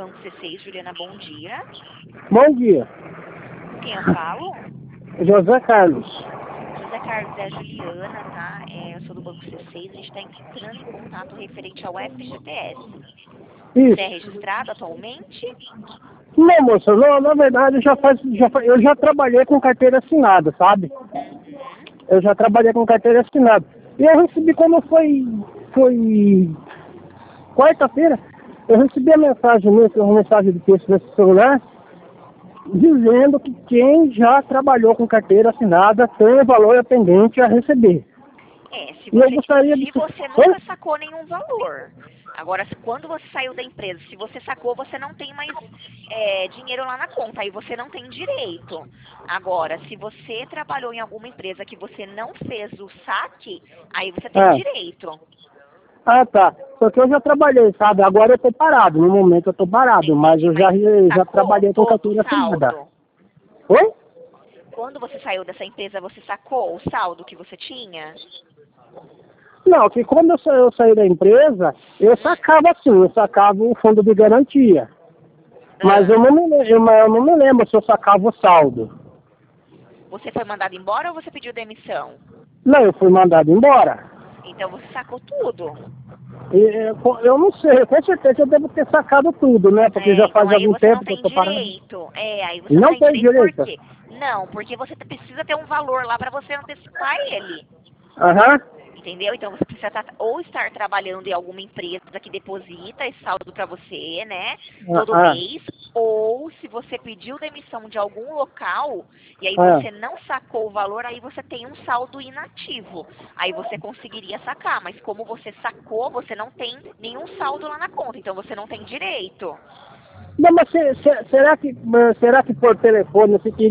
Banco C6, Juliana, bom dia. Bom dia, Com quem eu falo? José Carlos. José Carlos, é a Juliana, tá? Eu sou do Banco C6, a gente está entrando em contato referente ao FGTS. Você é Isso. registrado atualmente? Não, moça, não, na verdade eu já trabalhei com carteira assinada, sabe? Uhum. Eu já trabalhei com carteira assinada. E eu recebi, como foi quarta-feira, eu recebi uma mensagem de texto nesse celular, dizendo que quem já trabalhou com carteira assinada tem o valor pendente a receber. Se E eu você, gostaria de... se você Oi? nunca sacou nenhum valor. Agora, quando você saiu da empresa, se você sacou, você não tem mais dinheiro lá na conta, aí você não tem direito. Agora, se você trabalhou em alguma empresa que você não fez o saque, aí você tem Ah. direito. Ah, tá. Porque eu já trabalhei, sabe? Agora eu tô parado. No momento eu tô parado, mas Entendi, eu mas já sacou trabalhei com todo o carteira assinada. saldo? Oi? Quando você saiu dessa empresa, você sacou o saldo que você tinha? Não, que quando eu saí da empresa, eu sacava sim, eu sacava o fundo de garantia. Mas Ah, eu não me lembro se eu sacava o saldo. Você foi mandado embora ou você pediu demissão? Não, eu fui mandado embora. Então você sacou tudo. E, eu não sei, com certeza eu devo ter sacado tudo, né? Porque já Então faz aí algum você não tempo que eu tem tô parado. direito. Aí você não Não tem tem direito por direito. quê? Não, porque você precisa ter um valor lá para você antecipar ele. Aham. Entendeu? Então você precisa ou estar trabalhando em alguma empresa que deposita esse saldo para você, né? Todo Ah, mês. Ou se você pediu demissão de algum local e aí ah. você não sacou o valor, aí você tem um saldo inativo. Aí você conseguiria sacar, mas como você sacou, você não tem nenhum saldo lá na conta, então você não tem direito. Não, mas será que por telefone você